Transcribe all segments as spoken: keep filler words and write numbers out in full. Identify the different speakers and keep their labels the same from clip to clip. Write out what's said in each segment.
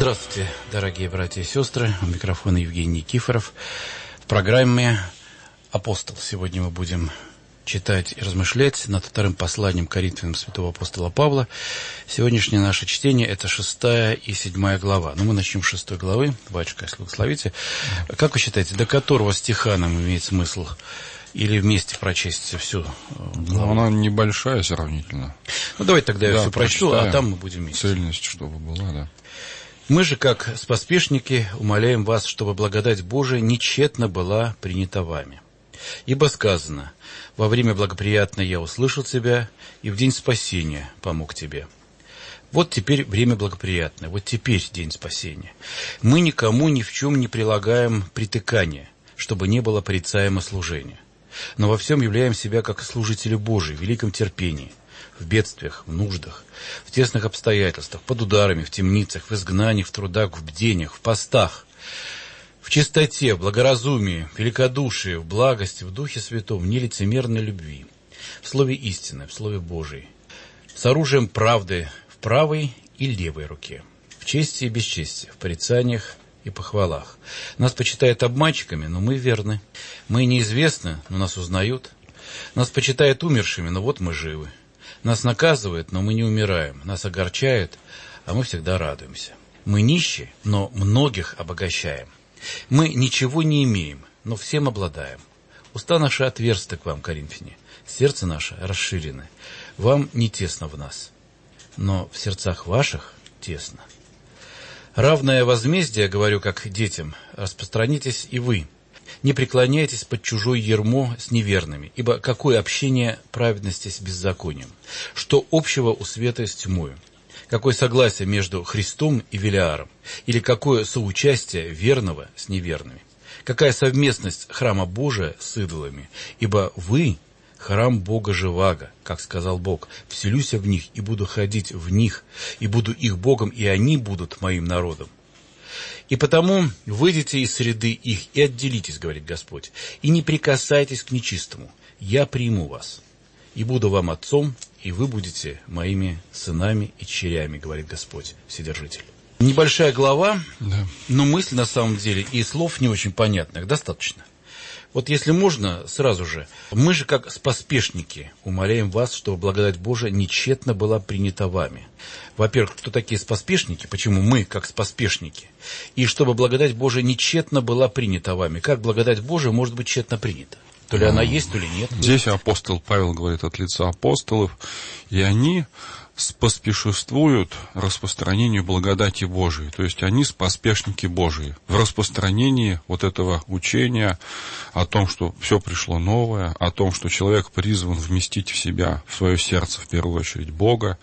Speaker 1: Здравствуйте, дорогие братья и сестры. У микрофона Евгений Никифоров. В программе «Апостол». Сегодня мы будем читать и размышлять над вторым посланием Коринфянам святого апостола Павла. Сегодняшнее наше чтение – это шестая и седьмая глава. Но мы начнем с шестой главы. Батюшка, если благословите. Как вы считаете, до которого стиха нам имеет смысл или вместе прочесть всю главу?
Speaker 2: Ну, она небольшая сравнительно.
Speaker 1: Ну, давайте тогда я
Speaker 2: да,
Speaker 1: все прочту, а там мы будем вместе.
Speaker 2: Цельность, чтобы была, да.
Speaker 1: Мы же, как споспешники, умоляем вас, чтобы благодать Божия нечетно была принята вами. Ибо сказано: «Во время благоприятное я услышал тебя, и в день спасения помог тебе». Вот теперь время благоприятное, вот теперь день спасения. Мы никому ни в чем не прилагаем притыкания, чтобы не было порицаемо служения. Но во всем являем себя как служители Божии в великом терпении, в бедствиях, в нуждах, в тесных обстоятельствах, под ударами, в темницах, в изгнаниях, в трудах, в бдениях, в постах, в чистоте, в благоразумии, в великодушии, в благости, в Духе Святом, в нелицемерной любви, в слове истины, в слове Божией, с оружием правды в правой и левой руке, в чести и бесчестии, в порицаниях и похвалах. Нас почитают обманщиками, но мы верны. Мы неизвестны, но нас узнают. Нас почитают умершими, но вот мы живы. Нас наказывают, но мы не умираем. Нас огорчают, а мы всегда радуемся. Мы нищие, но многих обогащаем. Мы ничего не имеем, но всем обладаем. Уста наши отверсты к вам, коринфяне. Сердце наше расширено. Вам не тесно в нас, но в сердцах ваших тесно. Равное возмездие, говорю как детям, распространитесь и вы. Не преклоняйтесь под чужое ярмо с неверными, ибо какое общение праведности с беззаконием? Что общего у света с тьмою? Какое согласие между Христом и Велиаром? Или какое соучастие верного с неверными? Какая совместность храма Божия с идолами? Ибо вы — храм Бога живаго, как сказал Бог: «Вселюся в них и буду ходить в них, и буду их Богом, и они будут моим народом». И потому выйдите из среды их и отделитесь, говорит Господь, и не прикасайтесь к нечистому. Я приму вас, и буду вам отцом, и вы будете моими сынами и дочерями, говорит Господь Вседержитель. Небольшая глава, да. Но мысль на самом деле и слов не очень понятных достаточно. Вот если можно, сразу же. Мы же, как споспешники, умоляем вас, чтобы благодать Божия нечетно была принята вами. Во-первых, кто такие споспешники? Почему мы, как споспешники? И чтобы благодать Божия нечетно была принята вами. Как благодать Божия может быть тщетно принята? То ли она есть, то ли нет.
Speaker 2: Здесь апостол Павел говорит от лица апостолов, и они споспешествуют распространению благодати Божией. То есть они споспешники Божии в распространении вот этого учения о том, что все пришло новое, о том, что человек призван вместить в себя, в свое сердце, в первую очередь, Бога.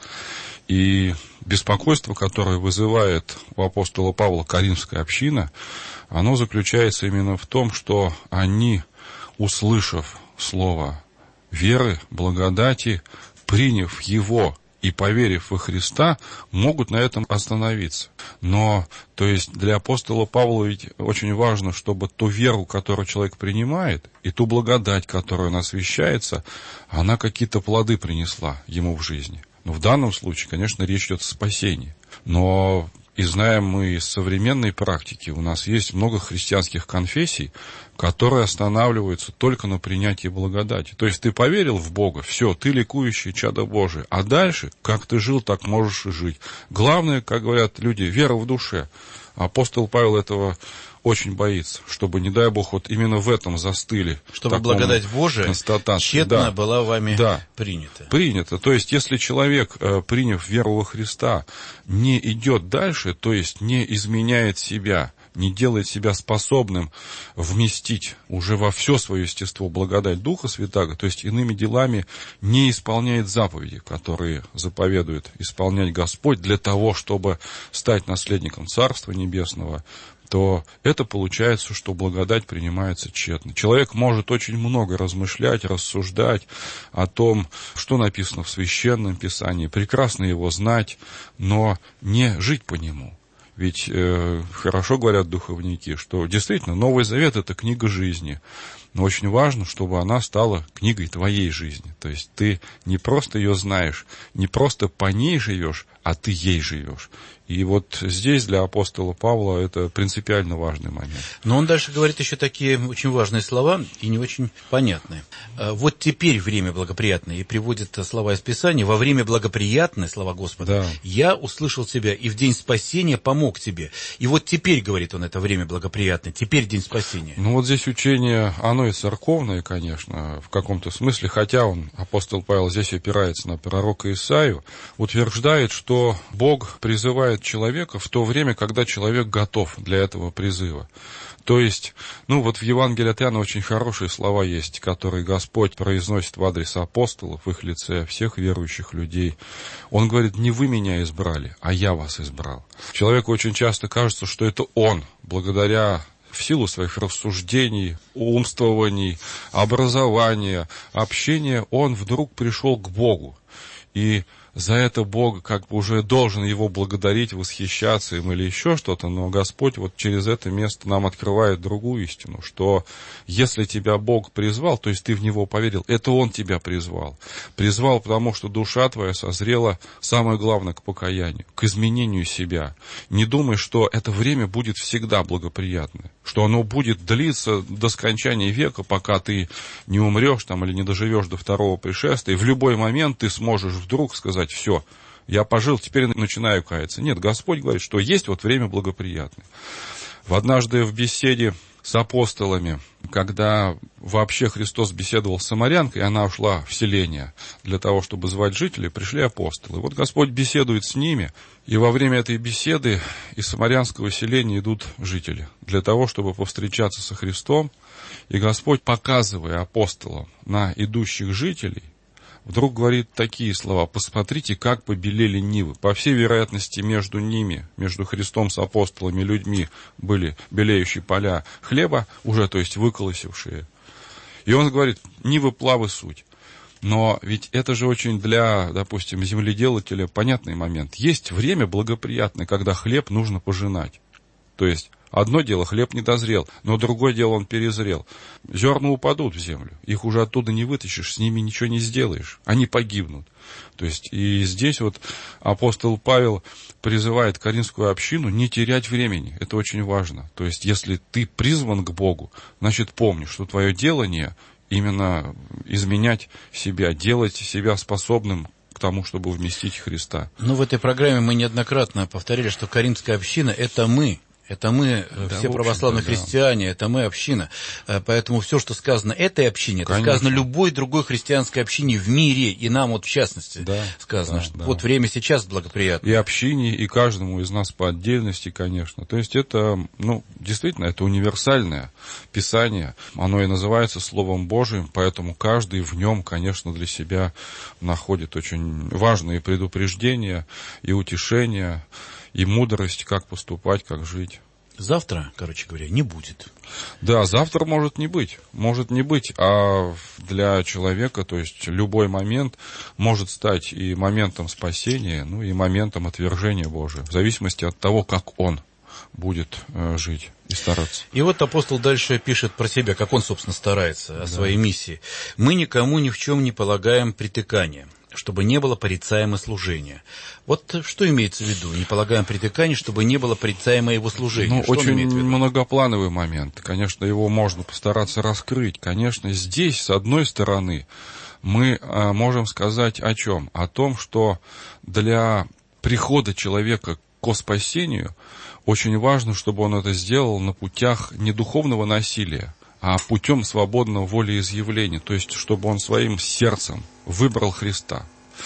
Speaker 2: И беспокойство, которое вызывает у апостола Павла коринфская община, оно заключается именно в том, что они, услышав слово веры, благодати, приняв его и поверив во Христа, могут на этом остановиться. Но, то есть, для апостола Павла ведь очень важно, чтобы ту веру, которую человек принимает, и ту благодать, которая он освящается, она какие-то плоды принесла ему в жизни. Но в данном случае, конечно, речь идет о спасении. Но и знаем мы из современной практики, у нас есть много христианских конфессий, которые останавливаются только на принятии благодати. То есть ты поверил в Бога, все, ты ликующий чадо Божие. А дальше, как ты жил, так можешь и жить. Главное, как говорят люди, вера в душе. Апостол Павел этого очень боится, чтобы, не дай Бог, вот именно в этом застыли.
Speaker 1: Чтобы благодать Божия тщетно да, была вами да, принята.
Speaker 2: Принята. То есть, если человек, приняв веру во Христа, не идет дальше, то есть не изменяет себя, не делает себя способным вместить уже во все свое естество благодать Духа Святаго, то есть иными делами не исполняет заповеди, которые заповедует исполнять Господь для того, чтобы стать наследником Царства Небесного, то это получается, что благодать принимается тщетно. Человек может очень много размышлять, рассуждать о том, что написано в Священном Писании, прекрасно его знать, но не жить по нему. Ведь э, хорошо говорят духовники, что действительно Новый Завет – это книга жизни. но очень важно, чтобы она стала книгой твоей жизни. То есть ты не просто ее знаешь, не просто по ней живешь, а ты ей живешь. И вот здесь для апостола Павла это принципиально важный момент.
Speaker 1: Но он дальше говорит еще такие очень важные слова и не очень понятные. Вот теперь время благоприятное, и приводит слова из Писания: во время благоприятное, слова Господа, да, я услышал тебя, и в день спасения помог тебе. И вот теперь, говорит он, это время благоприятное, теперь день спасения.
Speaker 2: Ну вот здесь учение, оно и церковное, конечно, в каком-то смысле, хотя он, апостол Павел, здесь опирается на пророка Исаию, утверждает, что Бог призывает человека в то время, когда человек готов для этого призыва. То есть, ну вот в Евангелии от Иоанна очень хорошие слова есть, которые Господь произносит в адрес апостолов, в их лице, всех верующих людей. Он говорит: не вы меня избрали, а я вас избрал. Человеку очень часто кажется, что это он, благодаря в силу своих рассуждений, умствований, образования, общения, он вдруг пришел к Богу. И за это Бог как бы уже должен его благодарить, восхищаться им или еще что-то, но Господь вот через это место нам открывает другую истину, что если тебя Бог призвал, то есть ты в Него поверил, это Он тебя призвал. Призвал, потому что душа твоя созрела, самое главное, к покаянию, к изменению себя. Не думай, что это время будет всегда благоприятное, что оно будет длиться до скончания века, пока ты не умрешь там или не доживешь до второго пришествия, и в любой момент ты сможешь вдруг сказать: все, я пожил, теперь начинаю каяться. Нет, Господь говорит, что есть вот время благоприятное. В однажды в беседе с апостолами, когда вообще Христос беседовал с самарянкой, она ушла в селение для того, чтобы звать жителей, пришли апостолы. Вот Господь беседует с ними, и во время этой беседы из самарянского селения идут жители для того, чтобы повстречаться со Христом. И Господь, показывая апостолам на идущих жителей, вдруг говорит такие слова: посмотрите, как побелели нивы. По всей вероятности, между ними, между Христом с апостолами, людьми, были белеющие поля хлеба, уже, то есть, выколосившие. И он говорит: нивы плавы суть. Но ведь это же очень для, допустим, земледелателя понятный момент. Есть время благоприятное, когда хлеб нужно пожинать. То есть, одно дело, хлеб не дозрел, но другое дело, он перезрел. Зерна упадут в землю, их уже оттуда не вытащишь, с ними ничего не сделаешь, они погибнут. То есть, и здесь вот апостол Павел призывает Коринфскую общину не терять времени, это очень важно. То есть, если ты призван к Богу, значит, помни, что твое делание именно изменять себя, делать себя способным к тому, чтобы вместить Христа.
Speaker 1: Ну, в этой программе мы неоднократно повторили, что Коринфская община – это мы. Это мы, да, все православные да, христиане, да. Это мы, община. Поэтому все, что сказано этой общине, это сказано любой другой христианской общине в мире, и нам вот в частности да, сказано, да, что да. Вот время сейчас благоприятное.
Speaker 2: И общине, и каждому из нас по отдельности, конечно. То есть это, ну, действительно, это универсальное Писание. Оно и называется Словом Божиим, поэтому каждый в нем, конечно, для себя находит очень важные предупреждения и утешения, и мудрость, как поступать, как жить.
Speaker 1: Завтра, короче говоря, не будет.
Speaker 2: Да, завтра может не быть. Может не быть, а для человека, то есть любой момент может стать и моментом спасения, ну и моментом отвержения Божия, в зависимости от того, как он будет э, жить и стараться.
Speaker 1: И вот апостол дальше пишет про себя, как он, собственно, старается о да. своей миссии. «Мы никому ни в чем не полагаем притыкания, чтобы не было порицаемо служения». Вот что имеется в виду? Не полагаем притыкания, чтобы не было порицаемо его служения.
Speaker 2: Ну, очень многоплановый момент. Конечно, его можно постараться раскрыть. Конечно, здесь, с одной стороны, мы а, можем сказать о чем? О том, что для прихода человека к спасению очень важно, чтобы он это сделал на путях не духовного насилия, а путем свободного волеизъявления, то есть, чтобы он своим сердцем выбрал Христа.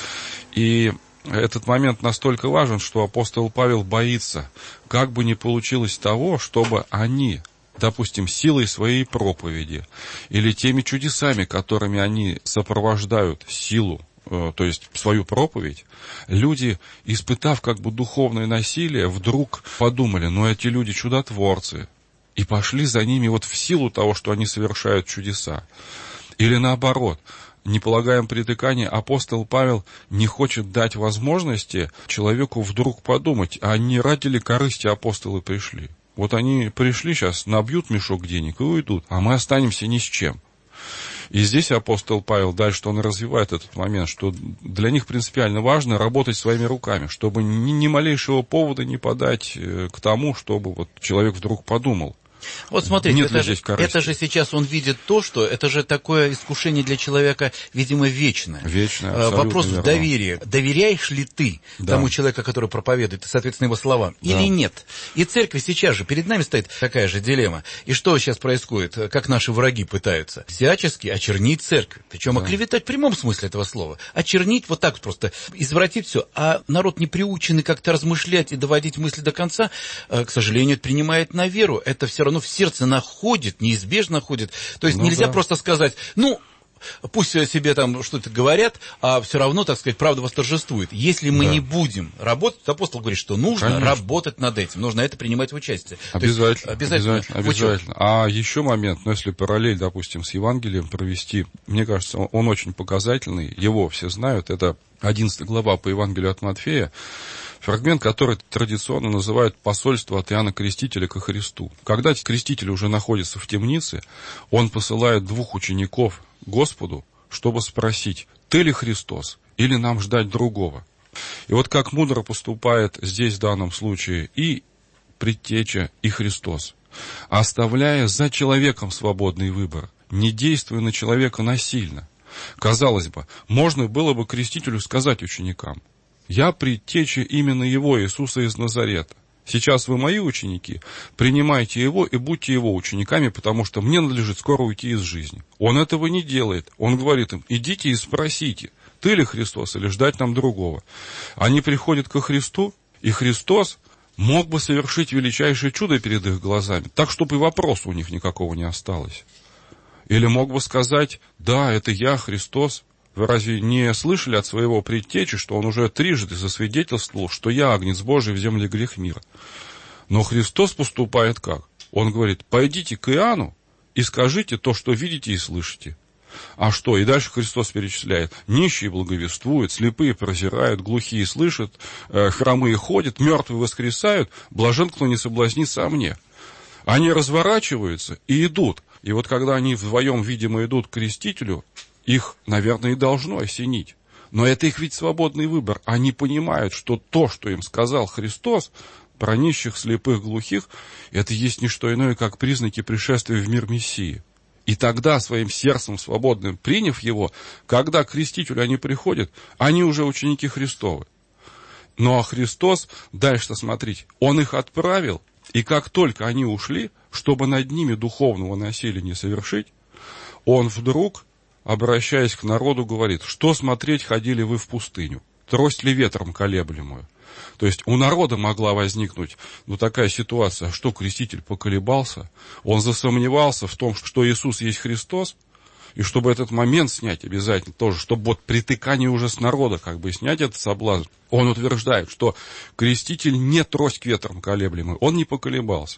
Speaker 2: И этот момент настолько важен, что апостол Павел боится, как бы ни получилось того, чтобы они, допустим, силой своей проповеди или теми чудесами, которыми они сопровождают силу, то есть свою проповедь, люди, испытав как бы духовное насилие, вдруг подумали: ну эти люди чудотворцы, и пошли за ними вот в силу того, что они совершают чудеса. Или наоборот, не полагаем притыкания, апостол Павел не хочет дать возможности человеку вдруг подумать, а не ради ли корысти апостолы пришли. Вот они пришли сейчас, набьют мешок денег и уйдут, а мы останемся ни с чем. И здесь апостол Павел дальше, он развивает этот момент, что для них принципиально важно работать своими руками, чтобы ни, ни малейшего повода не подать к тому, чтобы вот человек вдруг подумал.
Speaker 1: Вот смотрите,
Speaker 2: Нет
Speaker 1: это,
Speaker 2: же,
Speaker 1: же, это же сейчас он видит то, что это же такое искушение для человека, видимо, вечное.
Speaker 2: Вечное,
Speaker 1: Вопрос
Speaker 2: верно.
Speaker 1: в доверии. Доверяешь ли ты да. тому человеку, который проповедует, и, соответственно, его словам, да. или нет? И церковь сейчас же, перед нами стоит такая же дилемма. И что сейчас происходит? Как наши враги пытаются всячески очернить церковь. Причем да. оклеветать в прямом смысле этого слова. Очернить вот так просто, извратить все. А народ, не приученный как-то размышлять и доводить мысли до конца, к сожалению, принимает на веру. Это все равно в сердце находит, неизбежно находит. То есть ну, нельзя да. просто сказать, ну, пусть себе там что-то говорят, а все равно, так сказать, правда восторжествует. Если мы да. не будем работать, апостол говорит, что нужно Конечно. работать над этим, нужно это принимать в участие.
Speaker 2: Обязательно,
Speaker 1: есть, обязательно.
Speaker 2: обязательно, обязательно. А еще момент, ну, если параллель, допустим, с Евангелием провести, мне кажется, он, он очень показательный, его все знают, это одиннадцатая глава по Евангелию от Матфея, фрагмент, который традиционно называют «посольство от Иоанна Крестителя ко Христу». Когда креститель уже находится в темнице, он посылает двух учеников Господу, чтобы спросить, ты ли Христос, или нам ждать другого. И вот как мудро поступает здесь в данном случае и предтеча, и Христос, оставляя за человеком свободный выбор, не действуя на человека насильно. Казалось бы, можно было бы крестителю сказать ученикам, я предтеча именно его, Иисуса из Назарета. Сейчас вы мои ученики, принимайте его и будьте его учениками, потому что мне надлежит скоро уйти из жизни. Он этого не делает. Он говорит им, идите и спросите, ты ли Христос или ждать нам другого. Они приходят ко Христу, и Христос мог бы совершить величайшее чудо перед их глазами, так, чтобы и вопроса у них никакого не осталось. Или мог бы сказать, да, это я, Христос. Вы разве не слышали от своего предтечи, что он уже трижды засвидетельствовал, что я агнец Божий в земле грех мира? Но Христос поступает как? Он говорит, пойдите к Иоанну и скажите то, что видите и слышите. А что? И дальше Христос перечисляет. Нищие благовествуют, слепые прозирают, глухие слышат, хромые ходят, мертвые воскресают, блажен, кто не соблазнится о мне. Они разворачиваются и идут. И вот когда они вдвоем, видимо, идут к крестителю, их, наверное, и должно осенить. Но это их ведь свободный выбор. Они понимают, что то, что им сказал Христос про нищих, слепых, глухих, это есть не что иное, как признаки пришествия в мир Мессии. И тогда, своим сердцем свободным, приняв его, когда к крестителю они приходят, они уже ученики Христовы. Ну а Христос, дальше-то смотрите, Он их отправил, и как только они ушли, чтобы над ними духовного насилия не совершить, Он вдруг, обращаясь к народу, говорит, что смотреть ходили вы в пустыню, трость ли ветром колеблемую. То есть у народа могла возникнуть ну, такая ситуация, что креститель поколебался, он засомневался в том, что Иисус есть Христос, и чтобы этот момент снять обязательно тоже, чтобы вот притыкание уже с народа, как бы снять этот соблазн, он утверждает, что креститель не трость к ветрам колеблемый, он не поколебался.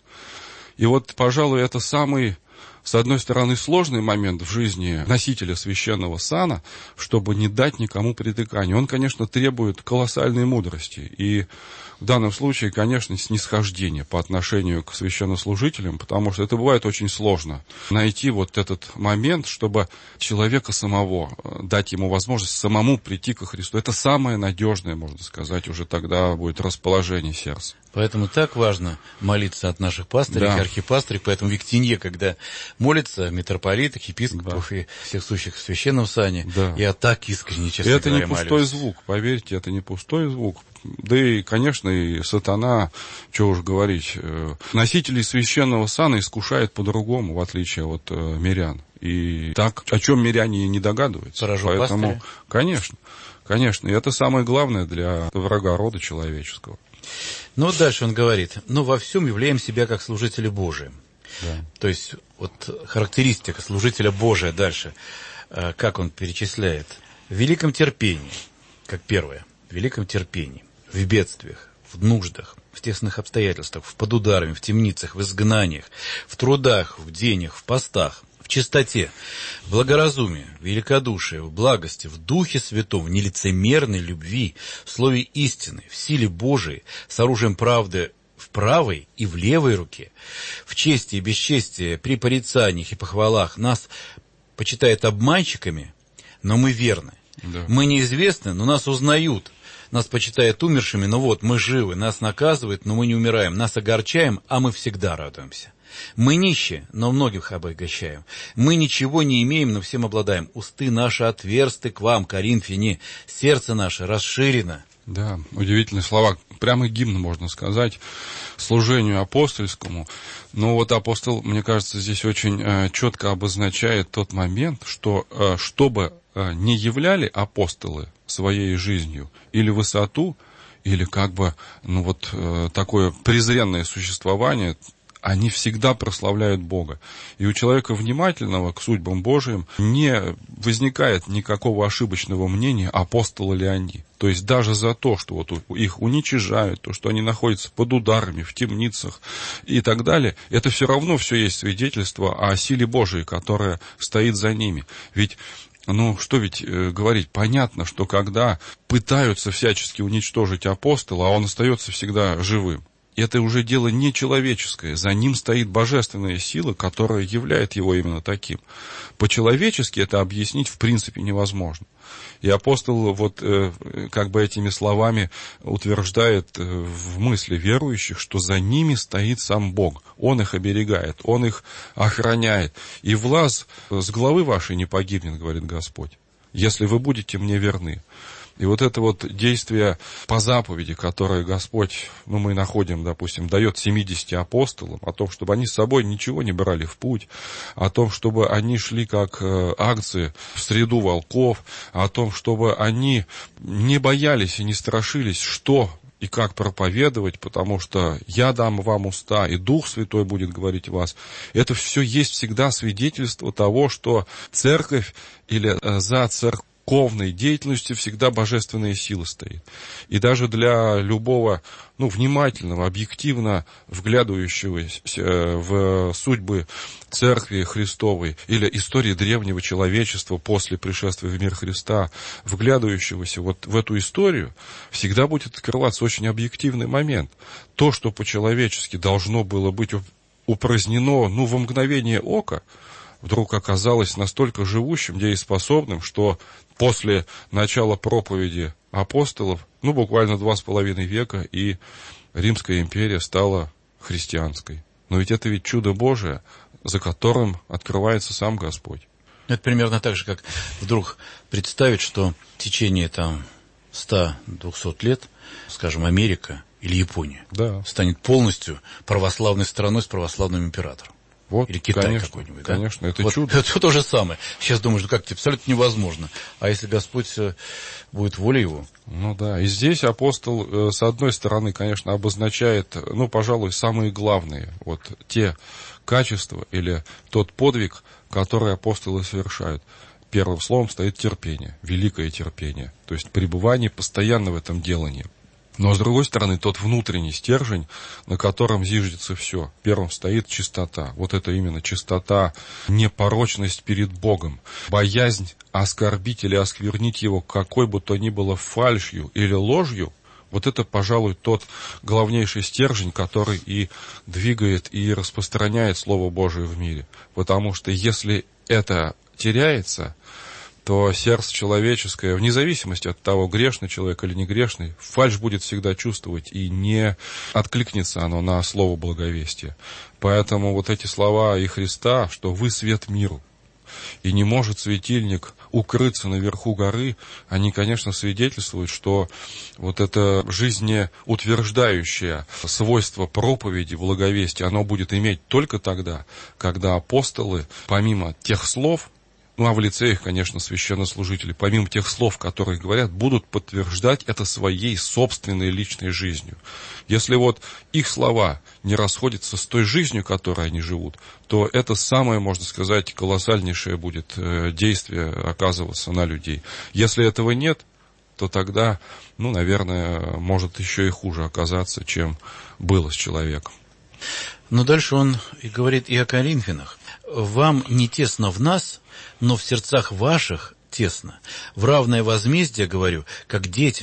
Speaker 2: И вот, пожалуй, это самый, с одной стороны, сложный момент в жизни носителя священного сана, чтобы не дать никому притыкания. Он, конечно, требует колоссальной мудрости. И в данном случае, конечно, снисхождение по отношению к священнослужителям, потому что это бывает очень сложно. Найти вот этот момент, чтобы человека самого, дать ему возможность самому прийти ко Христу. Это самое надежное, можно сказать, уже тогда будет расположение сердца.
Speaker 1: Поэтому так важно молиться от наших пастырей, да. архипастырей. Поэтому в Ектенье, когда молятся митрополитов, епископов да. и всех сущих в священном сане, да. я так искренне, честно
Speaker 2: это
Speaker 1: говоря,
Speaker 2: молюсь. Это не пустой звук, поверьте, это не пустой звук. Да и, конечно, и сатана, что уж говорить, носителей священного сана искушает по-другому, в отличие от мирян. И так, о чем миряне не догадываются.
Speaker 1: Поражу
Speaker 2: Поэтому,
Speaker 1: пастыря.
Speaker 2: Конечно, конечно, и это самое главное для врага рода человеческого.
Speaker 1: Ну, вот дальше он говорит, ну, во всем являем себя как служители Божии. Да. То есть, вот характеристика служителя Божия дальше, как он перечисляет. В великом терпении, как первое, в великом терпении, в бедствиях, в нуждах, в тесных обстоятельствах, в под ударами, в темницах, в изгнаниях, в трудах, в денях, в постах, в чистоте, в благоразумии, в великодушии, в благости, в Духе Святом, в нелицемерной любви, в слове истины, в силе Божией, с оружием правды в правой и в левой руке. В чести и бесчестии, при порицаниях и похвалах нас почитают обманщиками, но мы верны.
Speaker 2: Да.
Speaker 1: Мы неизвестны, но нас узнают. Нас почитают умершими, но вот мы живы. Нас наказывают, но мы не умираем. Нас огорчаем, а мы всегда радуемся. Мы нищие, но многих обогащаем. Мы ничего не имеем, но всем обладаем. Усты наши отверсты к вам, коринфяне, сердце наше расширено.
Speaker 2: Да, удивительные слова. Прямо гимн, можно сказать, служению апостольскому. Но вот апостол, мне кажется, здесь очень э, четко обозначает тот момент, что э, чтобы э, не являли апостолы своей жизнью или высоту, или как бы, ну вот, э, такое презренное существование, они всегда прославляют Бога. И у человека внимательного к судьбам Божиим не возникает никакого ошибочного мнения, апостолы ли они. То есть даже за то, что вот их уничижают, то, что они находятся под ударами, в темницах и так далее, это все равно все есть свидетельство о силе Божией, которая стоит за ними. Ведь Ну, что ведь э, говорить, понятно, что когда пытаются всячески уничтожить апостола, а он остается всегда живым, это уже дело не человеческое, за ним стоит божественная сила, которая являет его именно таким. По-человечески это объяснить в принципе невозможно. И апостол вот э, как бы этими словами утверждает э, в мысли верующих, что за ними стоит сам Бог. Он их оберегает, Он их охраняет. И влас с головы вашей не погибнет, говорит Господь, если вы будете мне верны. И вот это вот действие по заповеди, которое Господь, ну, мы находим, допустим, дает семидесяти апостолам, о том, чтобы они с собой ничего не брали в путь, о том, чтобы они шли как агнцы в среду волков, о том, чтобы они не боялись и не страшились, что и как проповедовать, потому что я дам вам уста, и Дух Святой будет говорить в вас. Это все есть всегда свидетельство того, что церковь или за церковь, церковной деятельности всегда божественная сила стоит. И даже для любого, ну, внимательного, объективно вглядывающегося в судьбы Церкви Христовой или истории древнего человечества после пришествия в мир Христа, вглядывающегося вот в эту историю, всегда будет открываться очень объективный момент. То, что по-человечески должно было быть упразднено, ну, во мгновение ока, вдруг оказалось настолько живущим, дееспособным, что после начала проповеди апостолов, ну, буквально два с половиной века, и Римская империя стала христианской. Но ведь это ведь чудо Божие, за которым открывается сам Господь.
Speaker 1: Это примерно так же, как вдруг представить, что в течение там ста-двухсот лет, скажем, Америка или Япония
Speaker 2: да.
Speaker 1: станет полностью православной страной с православным императором.
Speaker 2: Вот,
Speaker 1: или Китай
Speaker 2: конечно,
Speaker 1: какой-нибудь, да?
Speaker 2: Конечно, это
Speaker 1: вот,
Speaker 2: чудо.
Speaker 1: Это то же самое. Сейчас думаешь, ну как-то абсолютно невозможно. А если Господь будет воля Его?
Speaker 2: Ну да, и здесь апостол, с одной стороны, конечно, обозначает, ну, пожалуй, самые главные, вот те качества или тот подвиг, который апостолы совершают. Первым словом стоит терпение, великое терпение, то есть пребывание постоянно в этом делании. Но, с другой стороны, тот внутренний стержень, на котором зиждется все. Первым стоит чистота. Вот это именно чистота, непорочность перед Богом. Боязнь оскорбить или осквернить Его какой бы то ни было фальшью или ложью. Вот это, пожалуй, тот главнейший стержень, который и двигает, и распространяет Слово Божие в мире. Потому что если это теряется, то сердце человеческое, вне зависимости от того, грешный человек или не грешный, фальшь будет всегда чувствовать, и не откликнется оно на слово благовестия. Поэтому вот эти слова и Христа, что вы свет миру, и не может светильник укрыться наверху горы, они, конечно, свидетельствуют, что вот это жизнеутверждающее свойство проповеди, благовестия, оно будет иметь только тогда, когда апостолы, помимо тех слов, ну, а в лице их, конечно, священнослужители, помимо тех слов, которые говорят, будут подтверждать это своей собственной личной жизнью. Если вот их слова не расходятся с той жизнью, которой они живут, то это самое, можно сказать, колоссальнейшее будет действие оказываться на людей. Если этого нет, то тогда, ну, наверное, может еще и хуже оказаться, чем было с человеком.
Speaker 1: Но дальше он и говорит и о коринфянах. «Вам не тесно в нас, но в сердцах ваших тесно. В равное возмездие, говорю, как детям.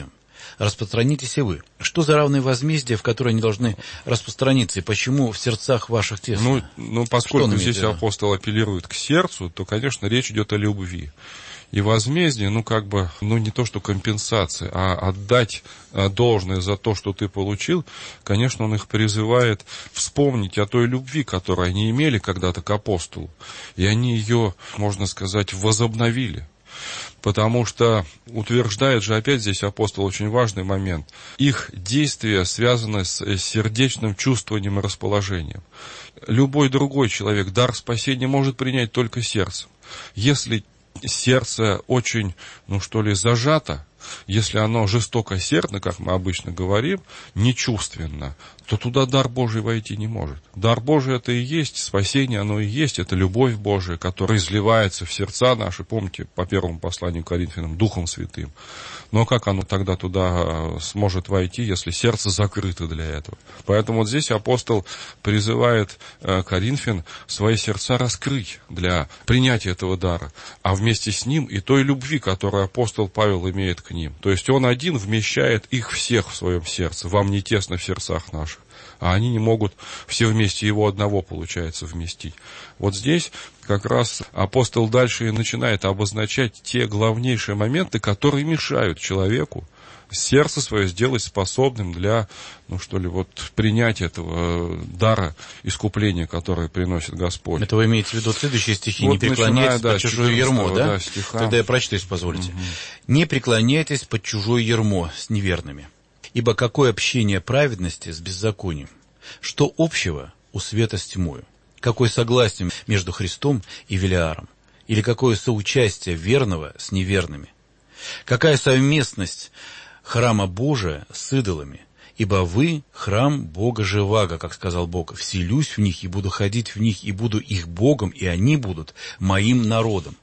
Speaker 1: распространитесь и вы. Что за равное возмездие, в которое они должны распространиться, и почему в сердцах ваших тесно?
Speaker 2: Ну, ну поскольку здесь апостол апеллирует к сердцу, то, конечно, речь идет о любви. И возмездие, ну, как бы, ну, не то, что компенсация, а отдать должное за то, что ты получил, конечно, он их призывает вспомнить о той любви, которую они имели когда-то к апостолу. И они ее, можно сказать, возобновили. Потому что утверждает же опять здесь апостол очень важный момент. Их действия связаны с сердечным чувствованием и расположением. Любой другой человек дар спасения может принять только сердцем. Если сердце очень, ну что ли, зажато, если оно жестокосердно, как мы обычно говорим, нечувственно, то туда дар Божий войти не может. Дар Божий это и есть, спасение оно и есть, это любовь Божия, которая изливается в сердца наши, помните, по первому посланию к Коринфянам, Духом Святым. Но как оно тогда туда сможет войти, если сердце закрыто для этого? Поэтому вот здесь апостол призывает Коринфян свои сердца раскрыть для принятия этого дара, а вместе с ним и той любви, которую апостол Павел имеет к ним. То есть он один вмещает их всех в своем сердце. Вам не тесно в сердцах наших. А они не могут все вместе его одного, получается, вместить. Вот здесь как раз апостол дальше и начинает обозначать те главнейшие моменты, которые мешают человеку сердце свое сделать способным для, ну что ли, вот принятия этого дара искупления, который приносит Господь.
Speaker 1: Это вы имеете в виду следующие стихи? Вот не преклоняйтесь да, под чужое ярмо, да? да Тогда я прочту, если позволите. Угу. Не преклоняйтесь под чужое ярмо с неверными. Ибо какое общение праведности с беззаконием? Что общего у света с тьмою? Какое согласие между Христом и Велиаром? Или какое соучастие верного с неверными? Какая совместность храма Божия с идолами? Ибо вы храм Бога живаго, как сказал Бог, вселюсь в них и буду ходить в них, и буду их Богом, и они будут моим народом.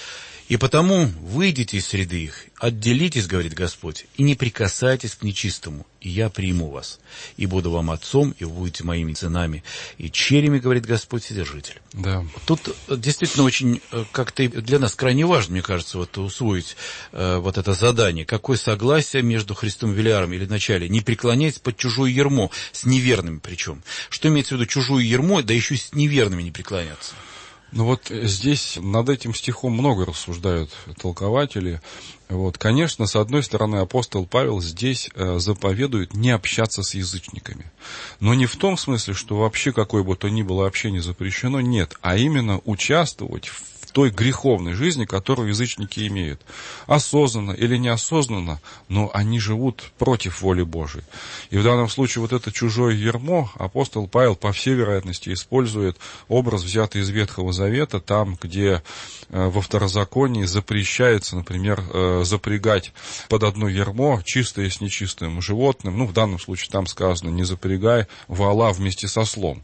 Speaker 1: И потому выйдите из среды их, отделитесь, говорит Господь, и не прикасайтесь к нечистому, и я приму вас, и буду вам отцом, и вы будете моими сынами, и черями, говорит Господь, Вседержитель.
Speaker 2: Да.
Speaker 1: Тут действительно очень как-то для нас крайне важно, мне кажется, вот усвоить э, вот это задание. Какое согласие между Христом и Велиаром, или вначале, не преклоняйтесь под чужое ярмо, с неверными причем. Что имеется в виду чужое ярмо, да еще и с неверными не преклоняться?
Speaker 2: Ну вот здесь над этим стихом много рассуждают толкователи. Вот, конечно, с одной стороны, апостол Павел здесь э, заповедует не общаться с язычниками. Но не в том смысле, что вообще какое бы то ни было общение запрещено, нет, а именно участвовать в той греховной жизни, которую язычники имеют. Осознанно или неосознанно, но они живут против воли Божией. И в данном случае вот это чужое ярмо апостол Павел, по всей вероятности, использует образ, взятый из Ветхого Завета, там, где э, во Второзаконии запрещается, например, э, запрягать под одно ярмо чистое с нечистым животным. Ну, в данном случае там сказано, не запрягай вола вместе со ослом.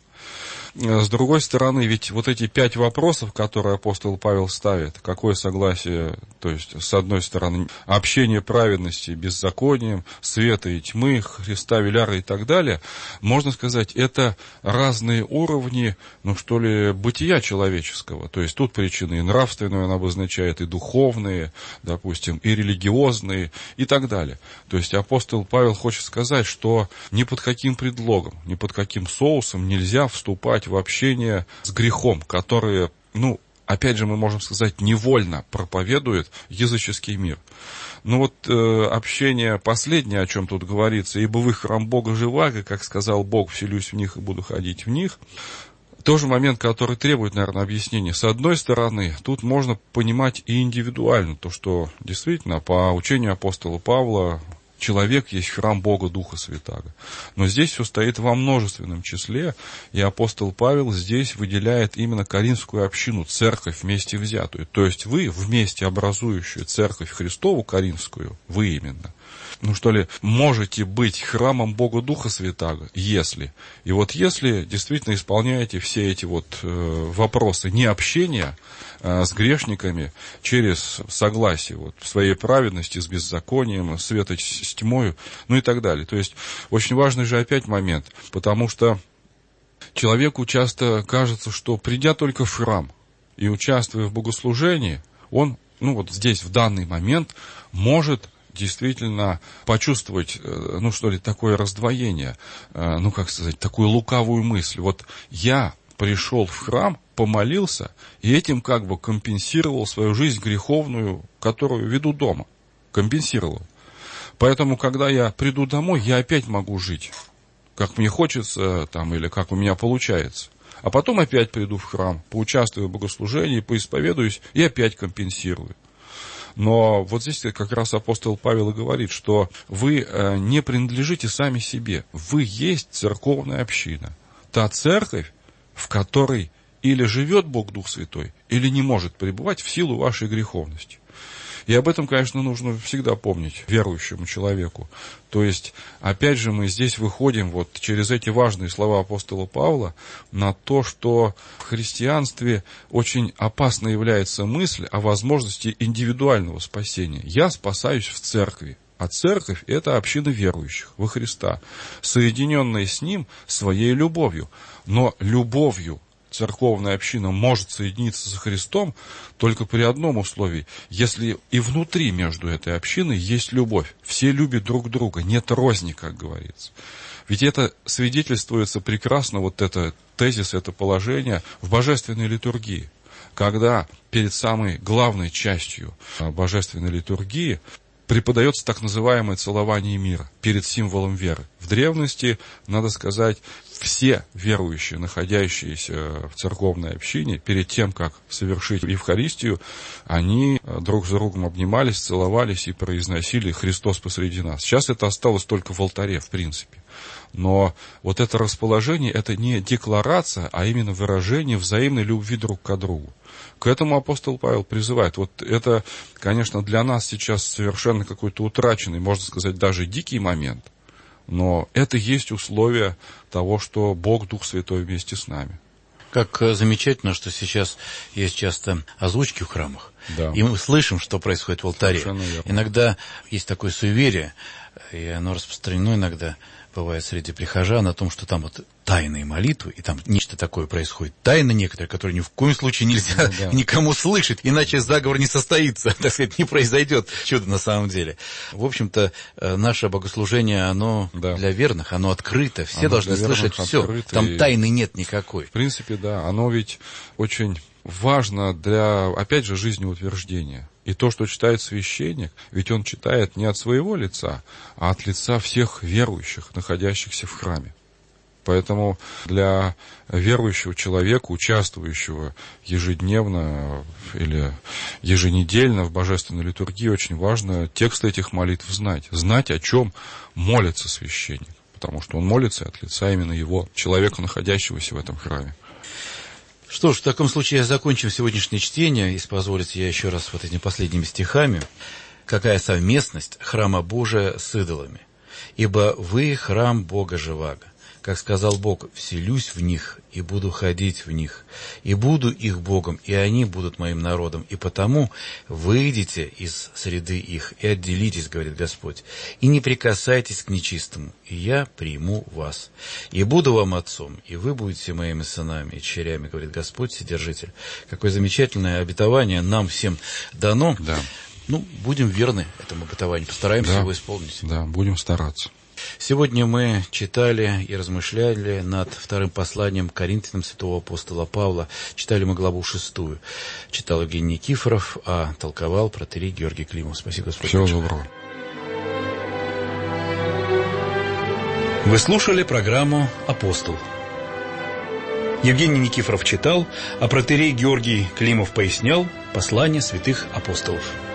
Speaker 2: С другой стороны, ведь вот эти пять вопросов, которые апостол Павел ставит, какое согласие, то есть, с одной стороны, общение праведности, беззаконием, света и тьмы, Христа, Велиара и так далее, можно сказать, это разные уровни, ну что ли, бытия человеческого. То есть, тут причины и нравственные, он обозначает, и духовные, допустим, и религиозные, и так далее. То есть, апостол Павел хочет сказать, что ни под каким предлогом, ни под каким соусом нельзя вступать в общение с грехом, которое, ну, опять же, мы можем сказать, невольно проповедует языческий мир. Ну вот э, общение последнее, о чем тут говорится, ибо вы храм Бога живаго, как сказал Бог, вселюсь в них и буду ходить в них. Тоже момент, который требует, наверное, объяснения. С одной стороны, тут можно понимать и индивидуально, то, что действительно по учению апостола Павла человек есть храм Бога Духа Святаго. Но здесь все стоит во множественном числе, и апостол Павел здесь выделяет именно Коринфскую общину, церковь вместе взятую. То есть вы вместе образующую церковь Христову Коринфскую, вы именно, ну что ли, можете быть храмом Бога Духа Святаго, если. И вот если действительно исполняете все эти вот э, вопросы не общения э, с грешниками через согласие вот, в своей праведности с беззаконием, света с тьмою, ну и так далее. То есть очень важный же опять момент, потому что человеку часто кажется, что придя только в храм и участвуя в богослужении, он, ну вот здесь в данный момент может действительно почувствовать, ну что ли, такое раздвоение, ну как сказать, такую лукавую мысль. Вот я пришел в храм, помолился, и этим как бы компенсировал свою жизнь греховную, которую веду дома. Компенсировал. Поэтому, когда я приду домой, я опять могу жить, как мне хочется, там, или как у меня получается. А потом опять приду в храм, поучаствую в богослужении, поисповедуюсь и опять компенсирую. Но вот здесь как раз апостол Павел и говорит, что вы не принадлежите сами себе. Вы есть церковная община. Та церковь, в которой или живет Бог Дух Святой, или не может пребывать в силу вашей греховности. И об этом, конечно, нужно всегда помнить верующему человеку. То есть, опять же, мы здесь выходим вот через эти важные слова апостола Павла на то, что в христианстве очень опасна является мысль о возможности индивидуального спасения. Я спасаюсь в церкви. А церковь – это община верующих во Христа, соединенная с Ним своей любовью. Но любовью церковная община может соединиться со Христом только при одном условии, если и внутри между этой общиной есть любовь. Все любят друг друга, нет розни, как говорится. Ведь это свидетельствуется прекрасно, вот это тезис, это положение в божественной литургии. Когда перед самой главной частью божественной литургии преподается так называемое целование мира перед символом веры. В древности, надо сказать, все верующие, находящиеся в церковной общине, перед тем, как совершить Евхаристию, они друг за другом обнимались, целовались и произносили «Христос посреди нас». Сейчас это осталось только в алтаре, в принципе. Но вот это расположение, это не декларация, а именно выражение взаимной любви друг к другу. К этому апостол Павел призывает. Вот это, конечно, для нас сейчас совершенно какой-то утраченный, можно сказать, даже дикий момент. Но это есть условие того, что Бог, Дух Святой вместе с нами.
Speaker 1: Как замечательно, что сейчас есть часто озвучки в храмах.
Speaker 2: Да.
Speaker 1: И мы слышим, что происходит в алтаре. Иногда есть такое суеверие, и оно распространено иногда, бывает среди прихожан, о том, что там вот тайные молитвы, и там нечто такое происходит. Тайны некоторые, которые ни в коем случае нельзя ну, да. никому слышать, иначе заговор не состоится, так сказать, не произойдет чудо на самом деле. В общем-то, наше богослужение, оно да. для верных, оно открыто, все оно должны слышать все, там и... тайны нет никакой.
Speaker 2: В принципе, да, оно ведь очень важно для, опять же, жизнеутверждения. И то, что читает священник, ведь он читает не от своего лица, а от лица всех верующих, находящихся в храме. Поэтому для верующего человека, участвующего ежедневно или еженедельно в божественной литургии, очень важно тексты этих молитв знать. Знать, о чем молится священник. Потому что он молится от лица именно его, человека, находящегося в этом храме.
Speaker 1: Что ж, в таком случае закончим сегодняшнее чтение, если позволите, я еще раз вот этими последними стихами. Какая совместность храма Божия с идолами? Ибо вы храм Бога живаго. Как сказал Бог, вселюсь в них и буду ходить в них, и буду их Богом, и они будут моим народом. И потому выйдите из среды их и отделитесь, говорит Господь, и не прикасайтесь к нечистому, и я приму вас. И буду вам отцом, и вы будете моими сынами и дочерями, говорит Господь, Вседержитель. Какое замечательное обетование нам всем дано.
Speaker 2: Да.
Speaker 1: Ну, будем верны этому обетованию, постараемся
Speaker 2: да.
Speaker 1: его исполнить.
Speaker 2: Да, будем стараться.
Speaker 1: Сегодня мы читали и размышляли над вторым посланием к Коринфянам святого апостола Павла. Читали мы главу шестую. Читал Евгений Никифоров, а толковал протоиерей Георгий Климов. Спасибо, Господь.
Speaker 2: Всего доброго.
Speaker 1: Вы слушали программу «Апостол». Евгений Никифоров читал, а протоиерей Георгий Климов пояснял послание святых апостолов.